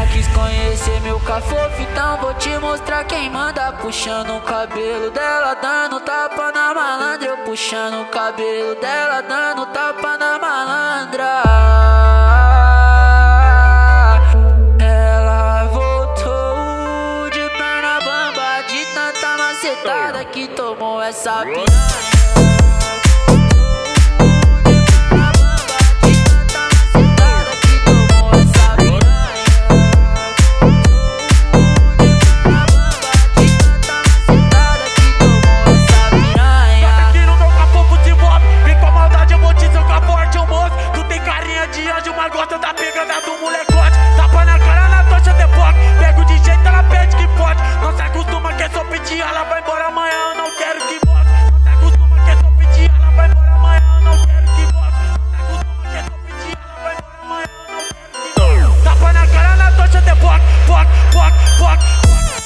quis conhecer meu cafofo, então vou te mostrar quem manda. Puxando o cabelo dela, dando tapa na malandra. Eu puxando o cabelo dela, dando tapa na malandra. Ela voltou de perna bamba, de tanta macetada que tomou essa piranha. Gosta da pegada do molecote, tapa na cara na tocha de POC. Pego de jeito, ela pede que pode. Não se acostuma, quer só pedir, ela vai embora amanhã, eu não quero que volte. Não se acostuma, quer só pedir, ela vai embora amanhã, eu não quero que volte. Não se acostuma, quer só pedir, ela vai embora amanhã, eu não quero que volte. Tapa na cara na tocha de POC, POC, POC, POC.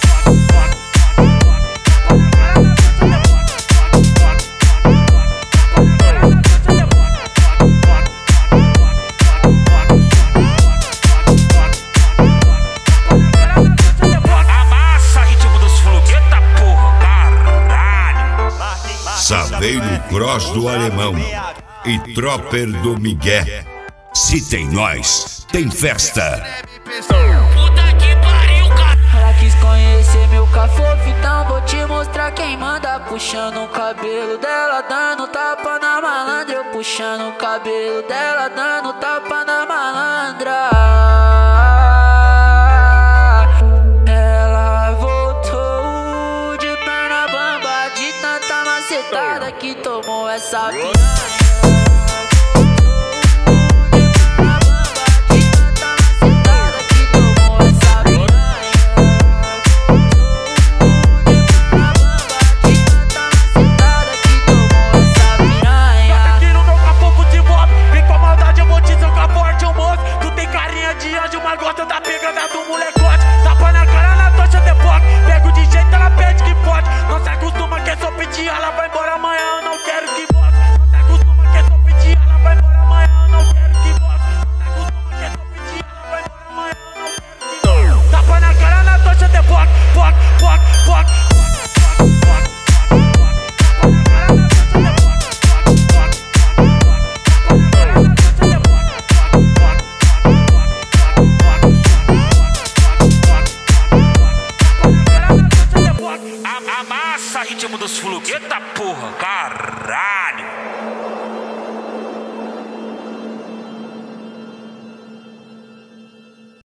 Saveiro Cross do Alemão e Tropper do Miguel. Se tem nós, tem festa. Puta que pariu, cara. Ela quis conhecer meu cafofo, então vou te mostrar quem manda. Puxando o cabelo dela, dando tapa na malandra. Eu puxando o cabelo dela, dando tapa na malandra. Que tomou essa piranha. Aqui no meu cafofo de moto, vem com a maldade, eu vou te jogar forte, ô moço. Tu tem carinha de anjo, mas gosta da pegada do moleque.